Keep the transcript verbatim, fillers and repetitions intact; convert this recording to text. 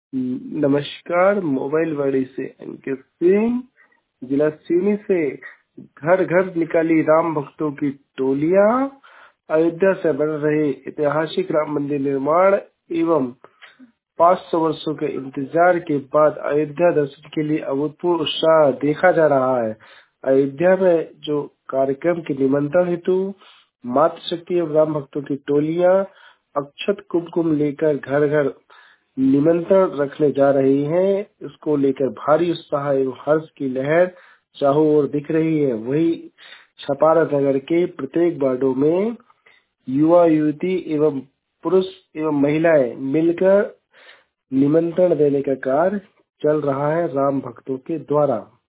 नमस्कार। मोबाइल वाड़ी से अंकित सिंह, जिला सिवनी से। घर घर निकाली राम भक्तों की टोलियां, अयोध्या से बन रहे ऐतिहासिक राम मंदिर निर्माण एवं पाँच सौ वर्षों के इंतजार के बाद अयोध्या दर्शन के लिए अभूतपूर्व उत्साह देखा जा रहा है। अयोध्या में जो कार्यक्रम के निमंत्रण हेतु मातृशक्ति एवं राम भक्तों की टोलियां अक्षत कुमकुम लेकर घर घर निमंत्रण रखने जा रही हैं, इसको लेकर भारी उत्साह एवं हर्ष की लहर चारों ओर दिख रही है। वही छपारा नगर के प्रत्येक वार्डों में युवा युवती एवं पुरुष एवं महिलाएं मिलकर निमंत्रण देने का कार्य चल रहा है राम भक्तों के द्वारा।